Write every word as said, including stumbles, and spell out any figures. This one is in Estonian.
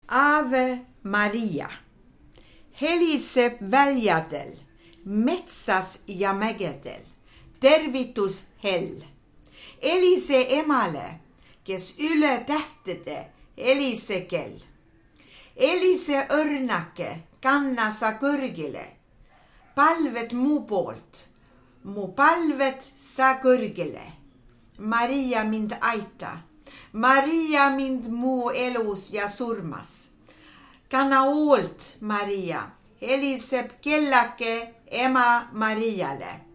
Ave Maria. Helise väljadel, metsas ja mägedel, tervitus hell. Elise emale, kes üle tähtede Elise kell. Elise õrnake, kanna sa kõrgile, palved mu poolt, mu palved sa kõrgile. Maria mind aita, Maria mind mu elus ja surmas. Kanna hoolt, Maria, heliseb kellake ema Mariale.